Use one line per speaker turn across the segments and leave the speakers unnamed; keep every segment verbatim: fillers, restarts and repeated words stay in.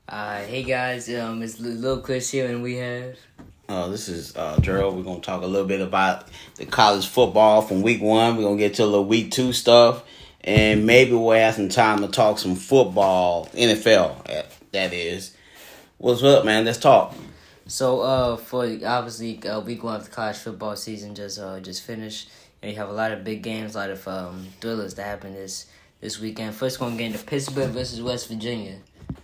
Uh, hey guys, um, it's Lil Chris here, and we have.
Uh, this is uh, Gerald. We're going to talk a little bit about the college football from week one. We're going to get to a little week two stuff. And maybe we'll have some time to talk some football, N F L, that is. What's up, man? Let's talk.
So, uh, for obviously uh, week one of the college football season just uh just finished, and you have a lot of big games, a lot of um thrillers that happen this this weekend. First, going to get into Pittsburgh versus West Virginia.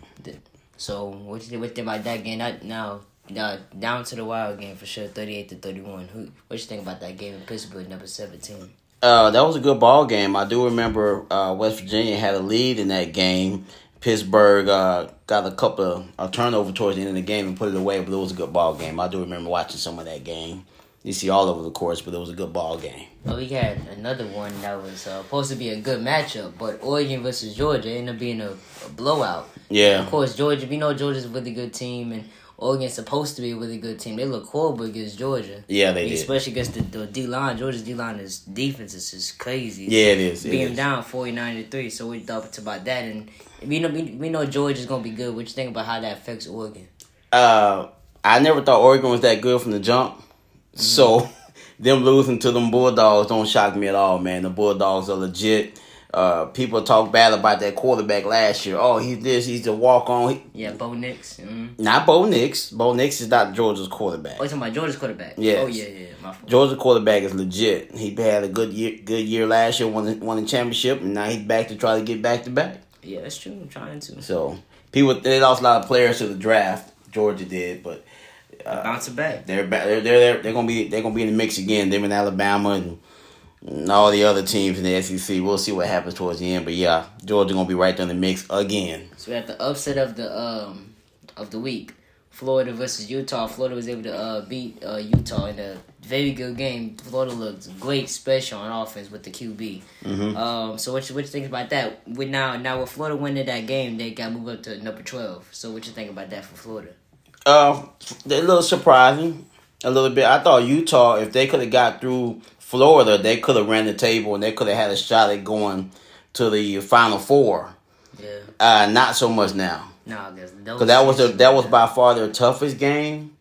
So, what you what think about that game? Not now. Uh, down to the wild game for sure, thirty-eight to thirty-one. Who, what you think about that game in Pittsburgh, number seventeen?
Uh, that was a good ball game. I do remember uh, West Virginia had a lead in that game. Pittsburgh uh, got a couple of uh, turnover towards the end of the game and put it away, but it was a good ball game. I do remember watching some of that game. You see all over the course, but it was a good ball game.
Well, we had another one that was uh, supposed to be a good matchup, but Oregon versus Georgia ended up being a, a blowout.
Yeah.
Of course, Georgia, we know Georgia's a really good team, and Oregon's supposed to be a really good team. They look horrible against Georgia.
Yeah, they did.
Especially against the, the D-line. Georgia's D-line is defense is just crazy.
Yeah, it is. It
Being
is.
down forty-nine to three, so we thought about that. And we know we, we know Georgia's going to be good. What you think about how that affects Oregon?
Uh, I never thought Oregon was that good from the jump. Mm-hmm. So, them losing to them Bulldogs don't shock me at all, man. The Bulldogs are legit. Uh, people talk bad about that quarterback last year. Oh, he's this, he's the walk-on. He,
yeah, Bo Nix. Mm-hmm.
Not Bo Nix. Bo Nix is not Georgia's quarterback.
Oh, you're talking about Georgia's quarterback?
Yes.
Oh, yeah, yeah, my fault.
Georgia's quarterback is legit. He had a good year good year last year, won the, won the championship, and now he's back to try to get back-to-back.
Yeah, that's true. I'm trying to.
So, people, they lost a lot of players to the draft. Georgia did, but...
Uh, bouncing back.
They're back. They're they're they're, they're gonna be they're gonna be in the mix again. Them in Alabama and, and all the other teams in the S E C. We'll see what happens towards the end. But yeah, Georgia gonna be right there in the mix again.
So we have the upset of the um of the week. Florida versus Utah. Florida was able to uh, beat uh, Utah in a very good game. Florida looked great, special on offense with the Q B.
Mm-hmm.
Um, so what you what you think about that? With now now with Florida winning that game, they got moved up to number twelve. So what you think about that for Florida?
Uh, they're a little surprising, a little bit. I thought Utah, if they could have got through Florida, they could have ran the table and they could have had a shot at going to the Final Four.
Yeah.
Uh, not so much now.
No,
because that was the, that was by far their toughest game.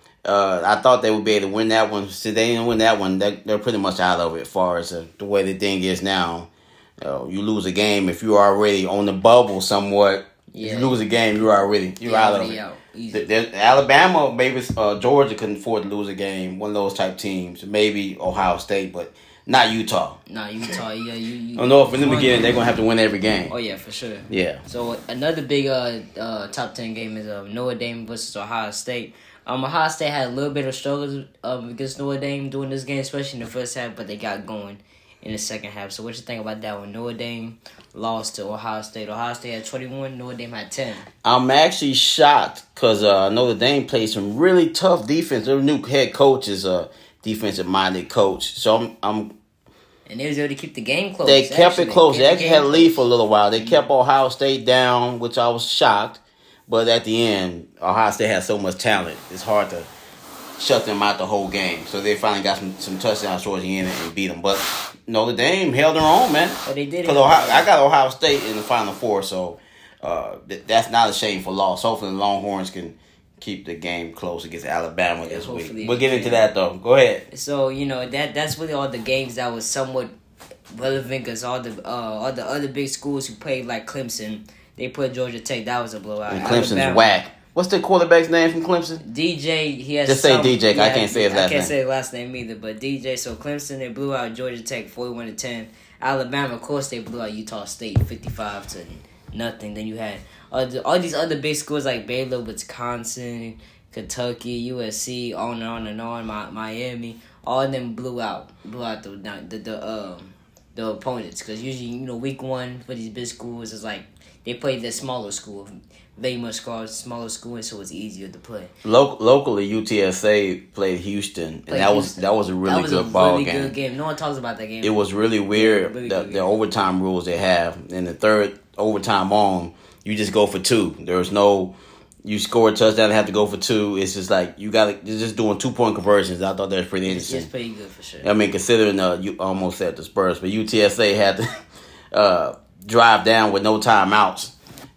Uh, I thought they would be able to win that one. Since they didn't win that one, they, they're pretty much out of it. As far as uh, the way the thing is now, uh, you lose a game if you're already on the bubble somewhat. Yeah. If you lose a game, you're already you're yeah, out of it. Out. The, the, Alabama, maybe uh, Georgia couldn't afford to lose a game. One of those type teams, maybe Ohio State, but not Utah.
Not Utah. Yeah, you. you
I know if in the beginning they're gonna have to win every game.
Oh yeah, for sure.
Yeah.
So another big uh, uh top ten game is uh, Notre Dame versus Ohio State. Um, Ohio State had a little bit of struggles um, against Notre Dame during this game, especially in the first half, but they got going in the second half. So what you think about that one? Notre Dame lost to Ohio State. Ohio State had twenty-one. Notre Dame had ten.
I'm actually shocked because uh, Notre Dame played some really tough defense. Their new head coach is a defensive-minded coach. So I'm... I'm
and they was able to keep the game close.
They kept
actually.
it close. They, they actually had a lead for a little while. They
mm-hmm.
kept Ohio State down, which I was shocked. But at the end, Ohio State has so much talent. It's hard to shut them out the whole game. So they finally got some, some touchdowns towards the end and beat them. But Notre Dame held their own, man.
But they did.
Because I got Ohio State in the Final Four, so uh, th- that's not a shameful loss. Hopefully the Longhorns can keep the game close against Alabama this
yeah,
week. We'll get into that, though. Go ahead.
So, you know, that that's really all the games that was somewhat relevant because all the, uh, all the other big schools who played like Clemson, they put Georgia Tech. That was a blowout.
And Clemson's
Alabama,
whack. What's the quarterback's name from Clemson?
D J. He has
just
some,
say D J.
Yeah,
I can't say his last name.
I can't name. say his last name either. But D J. So Clemson, they blew out Georgia Tech forty-one to ten. Alabama, of course, they blew out Utah State fifty-five to nothing. Then you had all, the, all these other big schools like Baylor, Wisconsin, Kentucky, U S C, on and on and on. My, Miami, all of them blew out, blew out the the the um the opponents because usually you know week one for these big schools is like they played the smaller school. Very much smaller school, and so it's easier to play.
Lo- locally, U T S A played Houston, and played that Houston. was that was a really
that was
good
a
ball
really
game.
Good game. No one talks about that game.
It was really weird.
Really
the, the overtime rules they have, in the third overtime on, you just go for two. There's no, you score a touchdown and have to go for two. It's just like you got to you're just doing two point conversions. I thought that was pretty interesting.
It's pretty good for sure.
I mean, considering uh, you almost said the Spurs, but U T S A had to uh, drive down with no timeouts.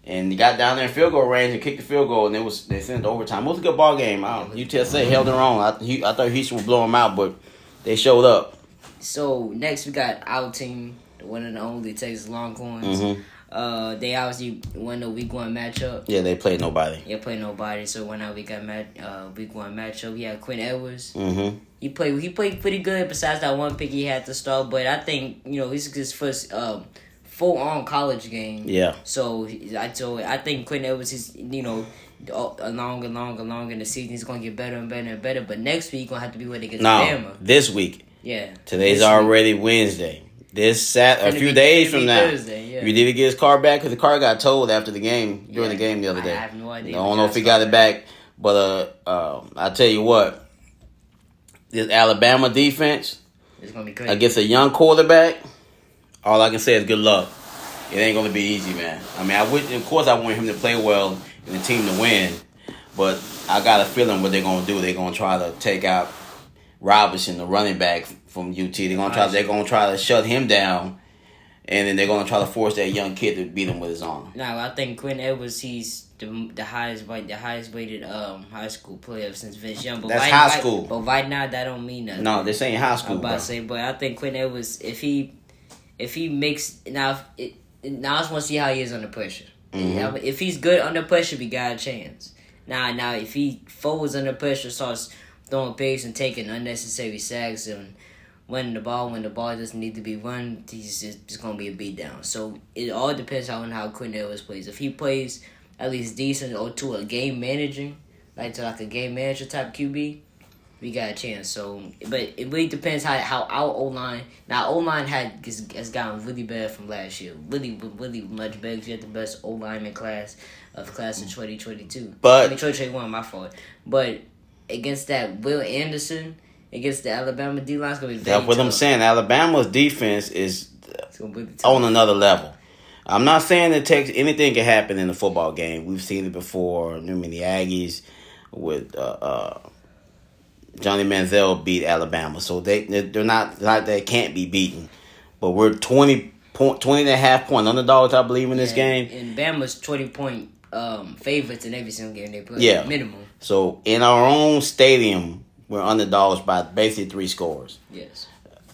And he got down there in field goal range and kicked the field goal, and it was they sent it to overtime. It was a good ball game. I, U T S A held their own. I, he, I thought Houston would blow them out, but they showed up.
So next we got our team, the one and only Texas Longhorns.
Mm-hmm.
Uh, they obviously won the week one matchup.
Yeah, they played nobody.
Yeah, played nobody. So when we got mat uh week one matchup, we had Quinn Edwards.
Mm-hmm.
He played he played pretty good. Besides that one pick he had to start, but I think you know this is his first um full on college game.
Yeah.
So I told I think Quinn Edwards is you know along and along along in the season he's gonna get better and better and better. But next week gonna have to be when they get to
no,
Bama.
this week.
Yeah.
Today's
this
already week. Wednesday. This Sat a few
be,
days from now.
Thursday, yeah.
You need to get his car back because the car got towed after the game during
yeah.
the game the other day.
I have no idea.
I don't know if he got it back, but uh, uh, I tell you what, this Alabama defense
it's gonna be crazy
against a young quarterback. All I can say is good luck. It ain't gonna be easy, man. I mean, I would, of course, I want him to play well and the team to win, but I got a feeling what they're gonna do. They're gonna try to take out Robinson, the running back from U T. They're gonna try. They're gonna try to shut him down, and then they're gonna try to force that young kid to beat him with his arm.
Now I think Quinn Edwards, he's the the highest the highest rated um high school player since Vince Young. But
That's
right,
high
right,
school.
But right now that don't mean nothing.
No, this ain't high school.
I'm about
bro.
to say, but I think Quinn Edwards, if he if he makes now, if it, now I just want to see how he is under pressure.
Mm-hmm.
If he's good under pressure, we got a chance. Now, now if he folds under pressure, starts throwing picks and taking unnecessary sacks and winning the ball when the ball doesn't need to be run, he's just, it's going to be a beatdown. So it all depends on how Quinn Edwards plays. If he plays at least decent or to a game managing, like to like a game manager type Q B, we got a chance. So, but it really depends how how our O line. Now, O line had has, has gotten really bad from last year. Really, really much better. We had the best O lineman class of class of twenty twenty two.
But
I mean, twenty twenty one, my fault. But against that Will Anderson, against the Alabama D line, it's gonna be very
that's what
tough.
I'm saying. Alabama's defense is
It's gonna be tough.
on another level. I'm not saying that takes anything can happen in a football game. We've seen it before. I mean, the Aggies with uh, uh, Johnny Manziel beat Alabama, so they they're not like they can't be beaten. But we're twenty point twenty and a half point underdogs, I believe, in this
Yeah,
game.
And Bama's twenty point um, favorites in every single game they play.
Yeah.
Minimum.
So in our own stadium, we're underdogs by basically three scores.
Yes.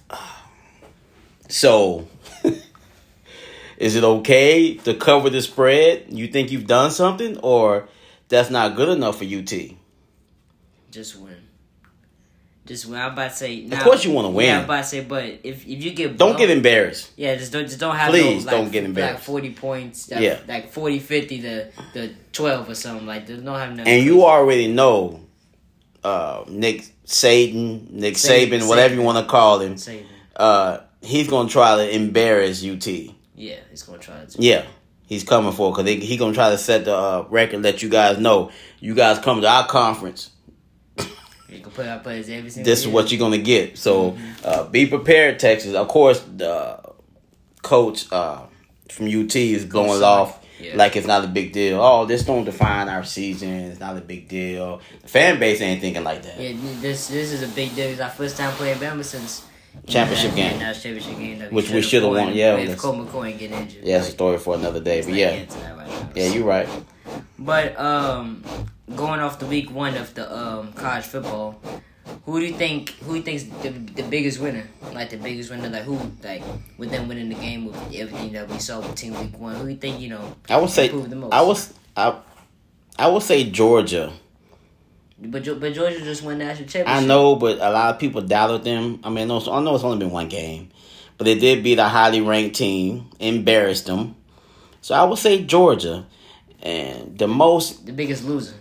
So, is it okay to cover the spread? You think you've done something, or that's not good enough for U T?
Just win. Just win. I'm about to say. Now,
Of course you want to win.
Yeah, I'm about to say, but if if you get
Don't
blown-
get embarrassed.
Yeah, just don't just don't have
Please
no, like,
don't get embarrassed.
Like forty points. Like,
Yeah.
like forty, fifty to the twelve or something like. That. Don't have nothing.
And you already know uh, Nick Saban, Nick
Saban,
Saban, whatever you
Saban.
want to call him.
Saban.
Uh, he's gonna try to embarrass U T.
Yeah, he's gonna try to.
Yeah, he's coming for because he, he gonna try to set the uh, record. Let you guys know, you guys come to our conference.
You can put out players every single.
This is
year.
what you're gonna get. So uh, be prepared, Texas. Of course, the coach uh, from U T is blowing it off
Yeah.
like it's not a big deal. Oh, this don't define our season. It's not a big deal. The fan base ain't thinking like that.
Yeah, this this is a big deal. It's our first time playing Bama since
Championship
yeah,
game.
Now it's championship game that
Which we shoulda won, yeah,
If
that's-
Cole McCoy get injured.
Yeah, it's a story for another day.
Let's
But
not
yeah,
get into that right now.
yeah, you're right.
But um, going off the week one of the um college football, who do you think who do you think's the the biggest winner? Like the biggest winner, like who like with them winning the game with everything that we saw with team week one. Who do you think you know?
I would say
improved the most?
I was I I would say Georgia.
But Geo- but Georgia just won national championship.
I know, but a lot of people doubted them. I mean, no, I know it's only been one game, but they did beat a highly ranked team, embarrassed them. So I would say Georgia, and the most
the biggest loser.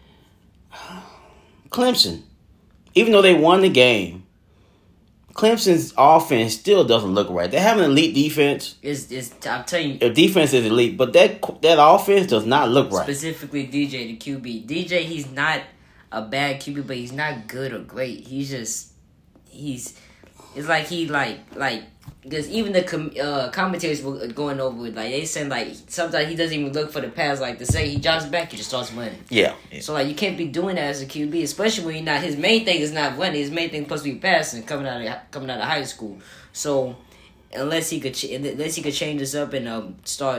Clemson. Even though they won the game, Clemson's offense still doesn't look right. They have an elite defense.
Is is I'm telling you.
Their defense is elite, but that that offense does not look right.
Specifically, D J, the Q B. D J, he's not a bad Q B, but he's not good or great. He's just, he's, it's like he like like because even the com- uh, commentators were going over it. Like they saying like sometimes he doesn't even look for the pass. Like to say he drops back, he just starts running.
Yeah. yeah.
So like you can't be doing that as a Q B, especially when you're not. His main thing is not running. His main thing is supposed to be passing, coming out of coming out of high school. So unless he could ch- unless he could change this up and um, start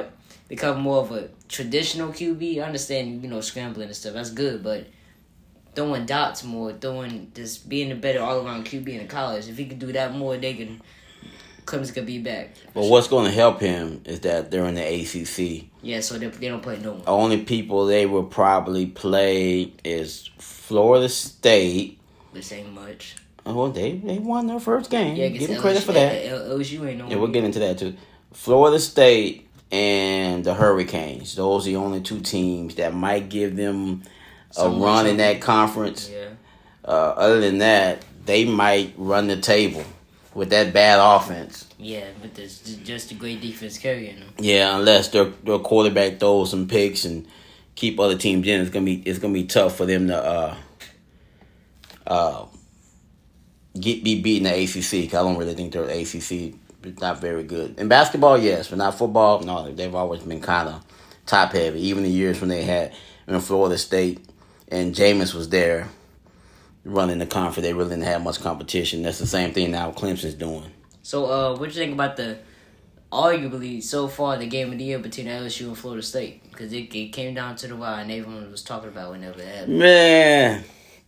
become more of a traditional Q B. I understand, you know, scrambling and stuff. That's good, but throwing dots more, throwing just being a better all around Q B in college. If he could do that more, they can. Clemson could be back.
But what's going to help him is that they're in the A C C.
Yeah, so they, they don't play no one.
Only people they will probably play is Florida State.
Which ain't much.
Oh, they they won their first game.
Yeah,
give them credit for that.
L S U ain't no.
Yeah, we'll get into that too. Florida State and the Hurricanes. Those are the only two teams that might give them a so run in that conference.
Yeah.
Uh, other than that, they might run the table with that bad offense.
Yeah, but there's just a great defense carrying them.
Yeah, unless their their quarterback throws some picks and keep other teams in, it's gonna be it's gonna be tough for them to uh uh get be beating the A C C. Because I don't really think their A C C is not very good. In basketball, yes, but not football. No, they've always been kind of top heavy. Even the years when they had in Florida State and Jameis was there running the conference, they really didn't have much competition. That's the same thing now Clemson's doing.
So, uh, what you think about the, arguably, so far, the game of the year between L S U and Florida State? Because it, it came down to the wire, and everyone was talking about whenever it happened.
Man.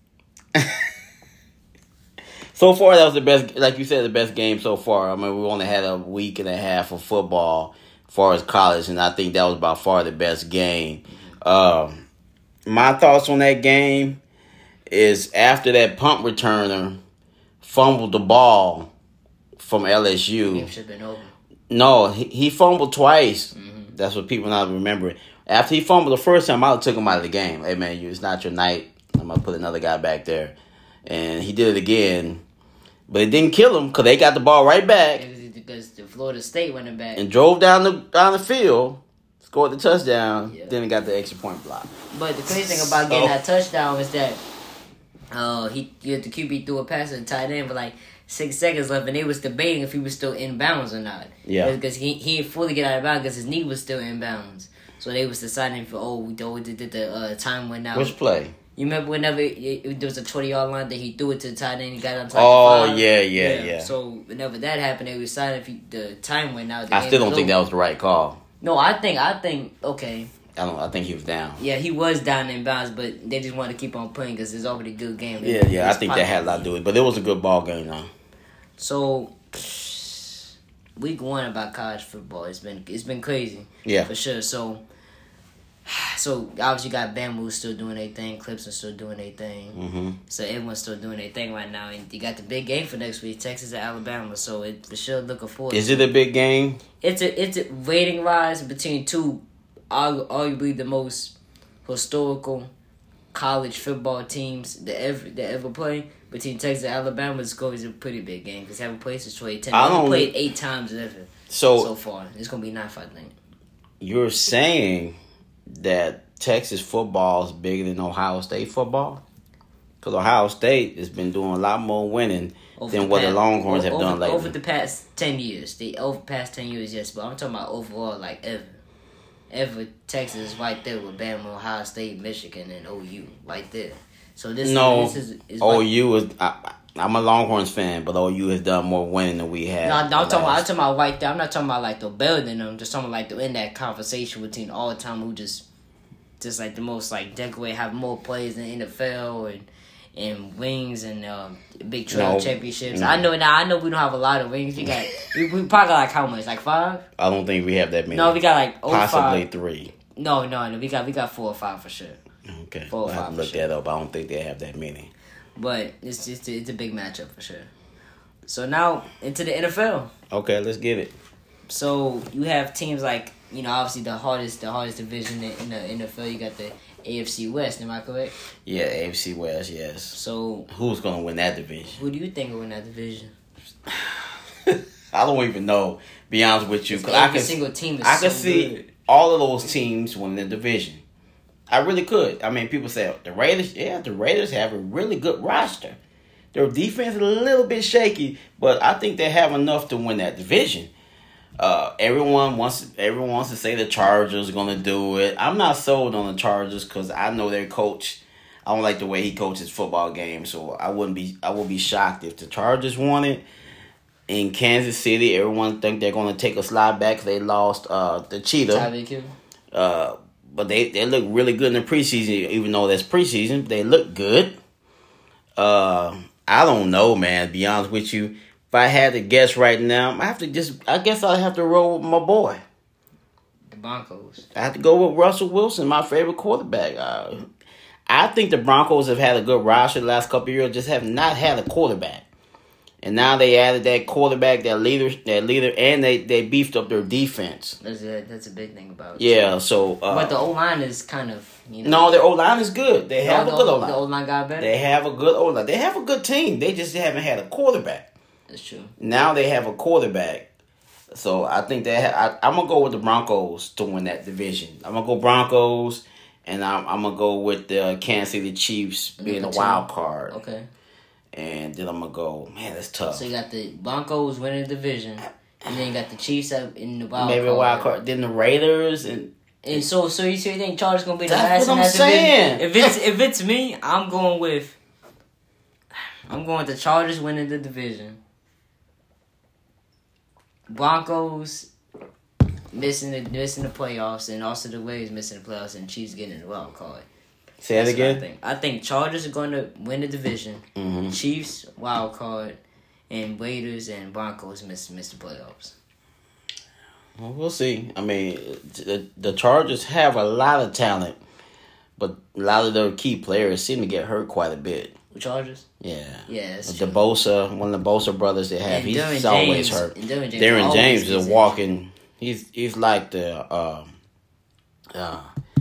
So far, that was the best, like you said, the best game so far. I mean, we only had a week and a half of football as far as college, and I think that was by far the best game. Mm-hmm. Um, my thoughts on that game is after that punt returner fumbled the ball from L S U.
The game should have been over.
No, he, he fumbled twice.
Mm-hmm.
That's what people not remember. After he fumbled the first time, I would have took him out of the game. Hey, man, you, it's not your night. I'm going to put another guy back there. And he did it again. But it didn't kill him because they got the ball right back.
Because the Florida State running back.
And drove down the down the field, scored the touchdown,
yeah.
Then he got the extra point block.
But the crazy thing about getting that touchdown is that uh, he the Q B threw a pass to the tight end with like six seconds left, and they was debating if he was still in bounds or not.
Yeah.
Because he, he didn't fully get out of bounds because his knee was still in bounds. So they was deciding for, oh, oh did the uh, time went out.
Which play?
You remember whenever it, it, there was a twenty-yard line that he threw it to the tight end, he got on top
Oh,
of the five.
yeah, yeah, yeah, yeah.
So whenever that happened, they decided if he, the time went out.
I still don't think that was the right call.
No, I think, I think, okay.
I don't. I think he was down.
Yeah, he was down in bounds, but they just wanted to keep on playing because it's already a good game.
Yeah, yeah, I think that had a lot to do with it. But it was a good ball game, though.
So, week one about college football, it's been it's been crazy.
Yeah.
For sure. So, so obviously you got Bama still doing their thing, Clemson still doing their thing.
Mm-hmm.
So everyone's still doing their thing right now, and you got the big game for next week, Texas and Alabama. So it for sure looking forward.
Is it a big game?
It's a it's a rating rise between two, arguably the most historical college football teams that ever that ever play. Between Texas and Alabama, it's going to be a pretty big game because they haven't played since twenty ten. They haven't played eight times ever
so,
so far. It's going to be nine, I think.
You're saying that Texas football is bigger than Ohio State football? Because Ohio State has been doing a lot more winning over than the what past, the Longhorns over, have done lately.
Over the past ten years. The over past ten years, yes. But I'm talking about overall, like ever. Ever, Texas is right there with Bama, Ohio State, Michigan, and O U. Right there. So this,
no,
is, this is, is
O U is. I, I'm a Longhorns fan, but O U has done more winning than we have.
No, no I'm talking. About, I'm talking about right there. I'm not talking about like the better than them. I'm just talking about like the in that conversation between all the time who just, just like the most like decorate, have more plays in the N F L and and rings and uh, Big twelve no, championships. No. I know now. I know we don't have a lot of rings. We got we, we probably got like how much? Like five?
I don't think we have that many.
No, we got like oh,
possibly
five.
three.
No, no, no. We got we got four or five for sure.
Okay,
four or
I
five.
have to look
sure.
that up. I don't think they have that many.
But it's just it's a big matchup for sure. So now into the N F L.
Okay, let's get it.
So you have teams like, you know, obviously the hardest the hardest division in the N F L. You got the A F C West. Am I correct?
Yeah, A F C West. Yes.
So
who's gonna win that division?
Who do you think will win that division?
I don't even know. Be honest with you,
because
I
every
can
single team is
I can
so
see
good.
all of those teams win the division. I really could. I mean, people say the Raiders. Yeah, the Raiders have a really good roster. Their defense is a little bit shaky, but I think they have enough to win that division. Uh, everyone wants everyone wants to say the Chargers are going to do it. I'm not sold on the Chargers because I know their coach. I don't like the way he coaches football games, so I wouldn't be I would be shocked if the Chargers won it. in Kansas City, everyone think they're going to take a slide back 'cause they lost uh, the Cheetah.
Tyreek Hill.
Uh, but they, they look really good in the preseason, even though that's preseason. They look good. Uh, I don't know, man, to be honest with you. If I had to guess right now, I have to just, I guess I'd have to roll with my boy.
The Broncos.
I have to go with Russell Wilson, my favorite quarterback. Uh, I think the Broncos have had a good roster the last couple of years, just have not had a quarterback. And now they added that quarterback, that leader, that leader, and they, they beefed up their defense.
That's a, that's a big thing about it.
Yeah, so... Uh,
but the O-line is kind of, you know...
No, their O-line is good. They have
the,
a good
the
O-line.
The O-line got better?
They have a good O-line. They have a good team. They just haven't had a quarterback.
That's true.
Now they have a quarterback. So I think they ha- I, I'm going to go with the Broncos to win that division. I'm going to go Broncos, and I'm, I'm going to go with the Kansas City Chiefs being a wild card.
Okay.
And then I'm going to go, man, that's tough.
So you got the Broncos winning the division, and then you got the Chiefs in the wild
Maybe
card.
a wild card. Then the Raiders. And
and so so you, so you think Chargers going to be the
that's
last
what
in
I'm
that
saying.
division? If it's, if it's me, I'm going with... I'm going with the Chargers winning the division. Broncos missing the missing the playoffs, and also the Raiders missing the playoffs, and Chiefs getting the wild card.
Say that again?
I think. I think Chargers are going to win the division.
Mm-hmm.
Chiefs wild card, and Raiders and Broncos miss miss the playoffs.
Well, we'll see. I mean, the, the Chargers have a lot of talent, but a lot of their key players seem to get hurt quite a bit.
The Chargers?
Yeah.
Yeah, that's
the
true.
Bosa, one of the Bosa brothers they have,
And
he's
Derwin
always
James-
hurt.
and Derwin James
Darren
always
James is
gets
a walking. He's he's like the uh, uh,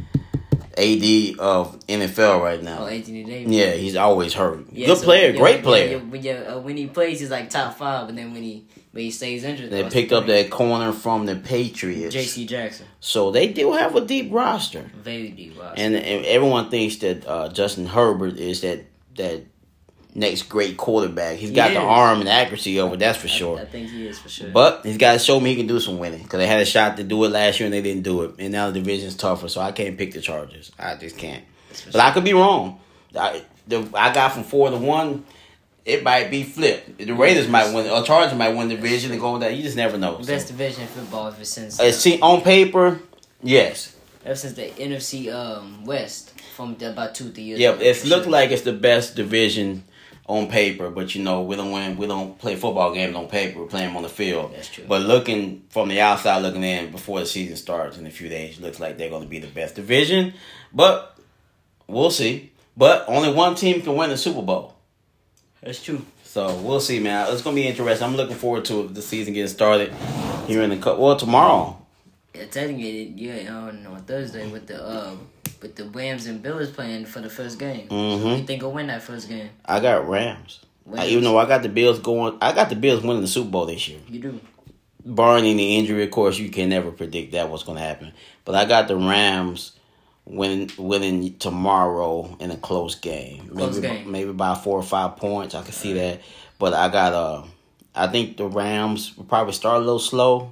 A D of N F L right now.
Oh, Anthony Davis.
Yeah, he's always hurt.
Yeah,
Good
so-
player,
yeah,
great
yeah,
player.
Yeah, when, yeah, uh, when he plays, he's like top five, and then when he when he stays injured,
They
that's
picked
the
up
thing.
that corner from the Patriots.
J C Jackson.
So they do have a deep roster.
Very deep roster.
And, and everyone thinks that uh, Justin Herbert is that that next great quarterback. He's
He
got the
is.
arm and accuracy over, that's for
I,
sure.
I think he is for sure.
But he's got to show me he can do some winning. Because they had a shot to do it last year and they didn't do it. And now the division's tougher, so I can't pick the Chargers. I just can't. But
sure.
I could be wrong. I, the, I got from four to one. It might be flipped. The Raiders might win, or Chargers might win the division and go with that. You just never know.
The best
So,
division in football ever since
uh, see, on paper, yes.
ever since the N F C um, West from the, about two three years.
Yeah,
ago,
it's
for
looked
sure.
like it's the best division on paper, but you know we don't win. We don't play football games on paper. We play them on the field.
That's true.
But looking from the outside, looking in before the season starts in a few days, looks like they're going to be the best division. But we'll see. But only one team can win the Super Bowl.
That's true.
So we'll see, man. It's going to be interesting. I'm looking forward to the season getting started here in the cup. Well, tomorrow.
Yeah, technically, yeah, on on Thursday with the uh, with the Rams and Bills playing for the first game.
Mhm.
Who you think will win that first game?
I got Rams. I,
Rams.
even though I got the Bills going, I got the Bills winning the Super Bowl this year.
You do.
Barring any injury, of course, you can never predict that what's going to happen. But I got the Rams winning winning tomorrow in a close game.
Close
maybe
game.
maybe by four or five points. I can see that. But I got uh, I think the Rams will probably start a little slow.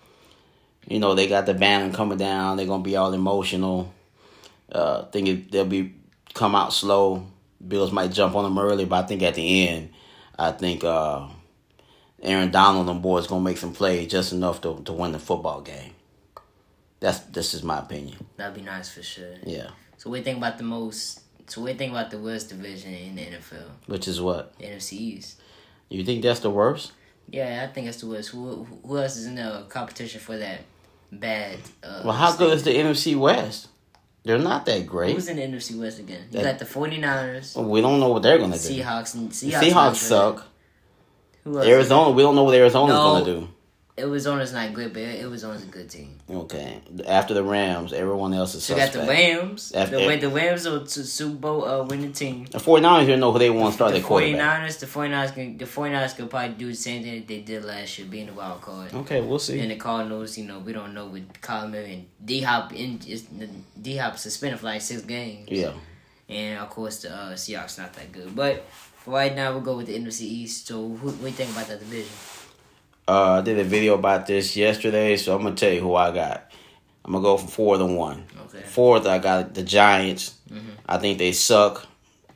You know, they got the banner coming down. They're gonna be all emotional. Uh, think it, they'll be come out slow. Bills might jump on them early, but I think at the end, I think uh, Aaron Donald and boys gonna make some plays just enough to to win the football game. That's this is my opinion.
That'd be nice for sure.
Yeah,
So what do you think about the most? So what do you think about the worst division in the N F L?
which is what
The N F C East.
you think that's the worst?
Yeah, I think that's the worst. Who who else is in the competition for that bad? Uh,
Well, how good is
state?
the N F C West? They're not that great.
Who's in the N F C West again? You
That-
got the 49ers,
We don't know what they're gonna do.
Seahawks, and
The
Seahawks.
Seahawks
not good.
suck.
Who else?
Arizona, we don't know what Arizona's
No.
gonna do.
Arizona's not good, but Arizona's a good team.
Okay, after the Rams, everyone else is
So you got
suspect.
the Rams.
After-
the, the Rams are to Super Bowl uh, winning team.
The 49ers, you know who they want to start
The
their quarterback.
49ers, the 49ers, can, the 49ers could probably do the same thing that they did last year, being the wild card.
Okay, we'll see.
And the Cardinals, you know, we don't know with Kyler Murray and D Hop in D Hop suspended for like six games.
Yeah.
And of course the uh, Seahawks not that good. But for right now we'll go with the N F C East. So who, what do you think about that division?
Uh, I did a video about this yesterday, so I'm gonna tell you who I got. I'm gonna go from four to one.
Okay.
Fourth, I got the Giants.
Mhm.
I think they suck.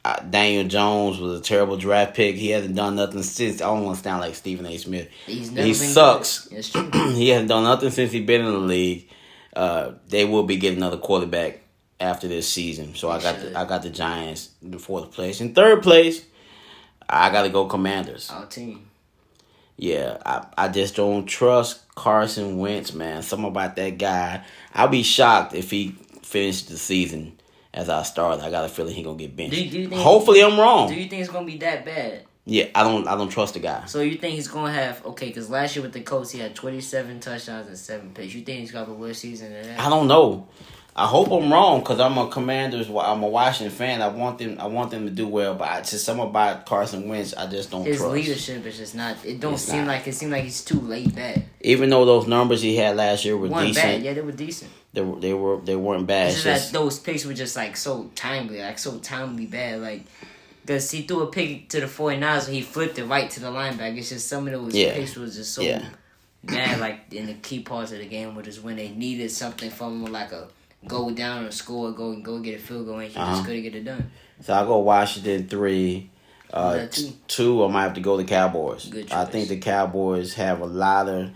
uh, Daniel Jones was a terrible draft pick. He hasn't done nothing since. I don't want to sound like Stephen A. Smith.
He's never
he
been
sucks.
It's true.
He hasn't done nothing since he's been in the league. Uh, they will be getting another quarterback after this season. So
They
I got
should.
the, I got the Giants in fourth place. In third place, I got to go Commanders.
Our team.
Yeah, I, I just don't trust Carson Wentz, man. Something about that guy. I'll be shocked if he finished the season as our starter. I got a feeling he's gonna get benched.
Do you, do you think,
Hopefully, I'm wrong.
Do you think it's gonna be that bad?
Yeah, I don't. I don't trust the guy.
So you think he's gonna have okay? Because last year with the Colts, he had twenty-seven touchdowns and seven picks. You think he's gonna have a worse season than that?
I don't know. I hope I'm wrong because I'm a Commanders. I'm a Washington fan. I want them. I want them to do well, but I, just something about Carson Wentz, I just don't
His
trust.
leadership is just not. It don't
It's
seem
not.
like it seemed like he's too laid back.
Even though those numbers he had last year were
One
decent,
bad, yeah, they were decent.
they were they were they weren't bad.
It's
It's
just
just,
that those picks were just like so timely, like so timely bad. Like, because he threw a pick to the 49ers and he flipped it right to the linebacker. It's just some of those
Yeah.
picks was just so
Yeah.
bad, like in the key parts of the game, which is when they needed something from him, like a go down or score, go go get a field goal, and he
Uh-huh.
just couldn't get it done.
so I go Washington three. Uh,
Yeah, two.
t- two, I might have to go the Cowboys.
Good
I
choice.
think the Cowboys have a lot of.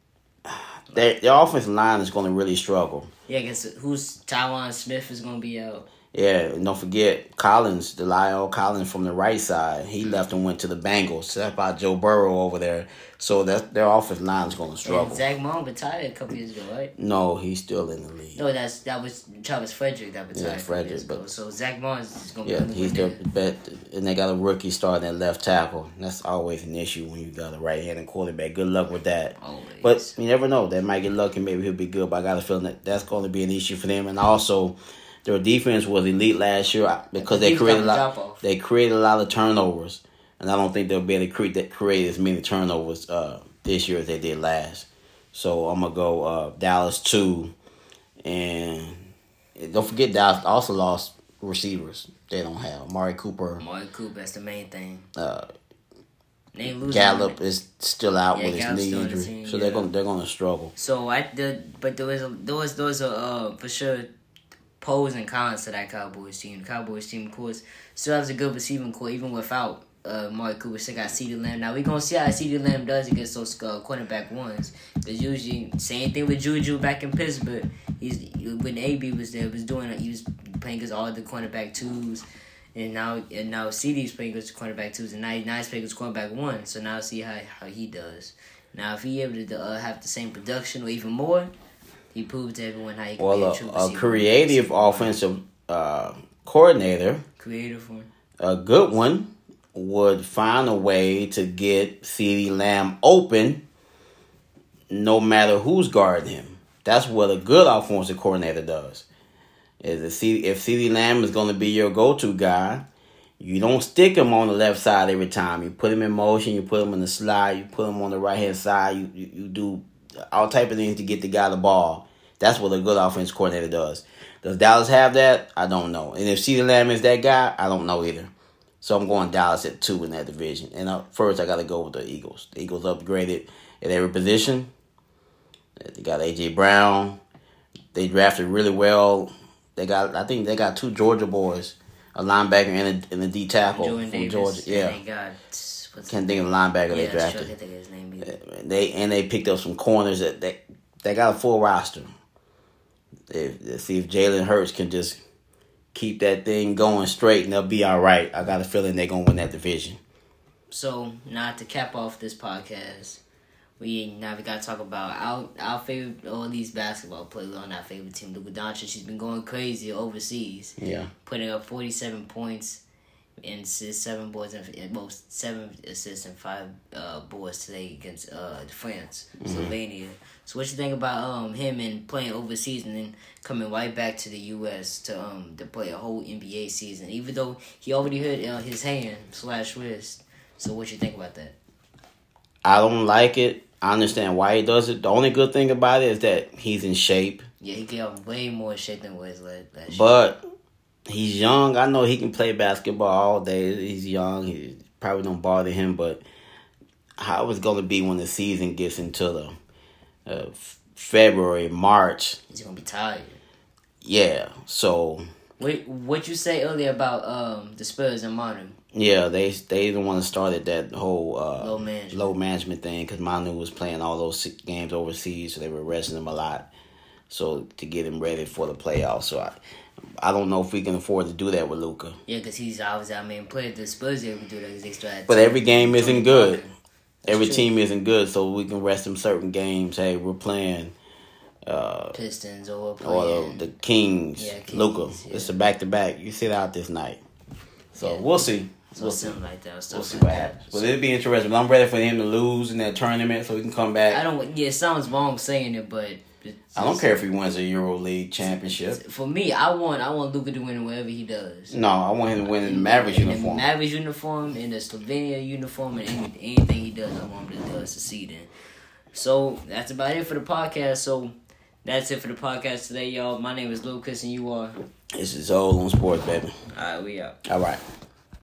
Their, their offensive line is going to really struggle.
Yeah, I guess who's Tywan Smith is gonna be out.
Yeah, and don't forget Collins, the Lyle Collins from the right side. He left and went to the Bengals. So that's about Joe Burrow over there. So that their offensive line is going to struggle.
And Zach Moan retired a couple years ago, right?
No, he's still in the league.
No, that's that was Travis Frederick that retired
Yeah,
a couple
Frederick,
years ago.
but-
So Zach Moan is gonna be
Yeah,
the
he's
winner.
their bet, and they got a rookie starting at left tackle. That's always an issue when you got a right-handed quarterback. Good luck with that.
Always.
But you never know. They might get lucky. Maybe he'll be good. But I got a feeling that that's going to be an issue for them. And also, their defense was elite last year because they
He's
created a
got the
lot.
drop-off.
They created a lot of turnovers, and I don't think they'll be able to create, that, create as many turnovers uh, this year as they did last. So I'm gonna go uh, Dallas two, and don't forget Dallas also lost receivers. They don't have Amari Cooper.
Amari Cooper, that's the main thing.
Uh,
They ain't losing
Gallup
him.
is still out
Yeah,
with his
Gallup's
knee
still on the
injury,
team,
so
yeah.
they're gonna they're gonna struggle.
So I the but there was a there was there was a uh, for sure pros and cons to that Cowboys team. The Cowboys team, of course, still has a good receiving core even without uh Amari Cooper. Still got CeeDee Lamb. Now we gonna see how CeeDee Lamb does against those uh, cornerback ones. Cause usually same thing with Juju back in Pittsburgh. He's when A B was there, was doing he was playing against all the cornerback twos. And now, and now C D's playing against cornerback twos, and now, now he's playing against cornerback one. So now see how how he does. Now, if he able to uh, have the same production or even more, he proved to everyone how he can be
Well,
a
a,
true
a
receiver.
creative offensive uh, coordinator,
creative one.
a good one, would find a way to get CeeDee Lamb open, no matter who's guarding him. That's what a good offensive coordinator does. Is if C- if CeeDee Lamb is going to be your go-to guy, you don't stick him on the left side every time. You put him in motion. You put him in the slide. You put him on the right-hand side. You, you you do all type of things to get the guy the ball. That's what a good offense coordinator does. Does Dallas have that? I don't know. And if CeeDee Lamb is that guy, I don't know either. So I'm going Dallas at two in that division. And uh, first, I got to go with the Eagles. The Eagles upgraded at every position. They got A J Brown. They drafted really well. They got, I think they got two Georgia boys, a linebacker and a, and a D tackle
Jordan
from
Davis.
Georgia. Yeah,
And they got what's
can't think of the linebacker
yeah,
they
sure, I
drafted.
can't think of his name either.
They and they picked up some corners that they they got a full roster. If, if see if Jalen Hurts can just keep that thing going straight, and they'll be all right. I got a feeling they're gonna win that division.
So now to cap off this podcast, we now we gotta talk about our our favorite, or at least basketball player on our favorite team, Luka Doncic. She's been going crazy overseas,
Yeah,
putting up forty-seven points and assists, seven boards and at most seven assists and five uh, boards today against uh, France, mm-hmm. Slovenia. So what you think about um him and playing overseas and then coming right back to the U S to um to play a whole N B A season, even though he already hurt uh, his hand slash wrist. So what you think about that?
I don't like it. I understand why he does it. The only good thing about it is that he's in shape.
Yeah, he got way more shape than was last year.
But he's young. I know he can play basketball all day. He's young. He probably don't bother him. But how it's going to be when the season gets into the uh, February, March.
He's gonna be tired.
Yeah. So
What what you say earlier about um the Spurs and Manu?
Yeah, they they the one that started that whole uh,
low management
low management thing because Manu was playing all those games overseas, so they were resting him a lot, so to get him ready for the playoffs. So I, I don't know if we can afford to do that with Luka.
Yeah, because he's obviously our main player. The Spurs able to do that because they still had.
But every game isn't good. Every
true.
team isn't good, so we can rest them certain games. Hey, we're playing. Uh,
Pistons or
or the, the Kings,
yeah, Kings
Luka.
Yeah.
It's a back to back. You sit out this night, so
yeah.
we'll see.
So
we'll
something
see.
like that.
We'll see
like
what happens. But it'll be interesting. But I'm ready for him to lose in that tournament so he can come back.
I don't. Yeah, it sounds wrong saying it, but
I don't care if he wins a Euro League championship.
For me, I want I want Luka to win whatever he does.
No, I want him to win in the Mavericks
in
uniform.
The Mavericks uniform, in the Slovenia uniform, and any, anything he does, I want him to do is succeed in. So that's about it for the podcast. So that's it for the podcast today, y'all. My name is Lucas, and you are.
This is all on sports, baby.
All right, we out.
All right.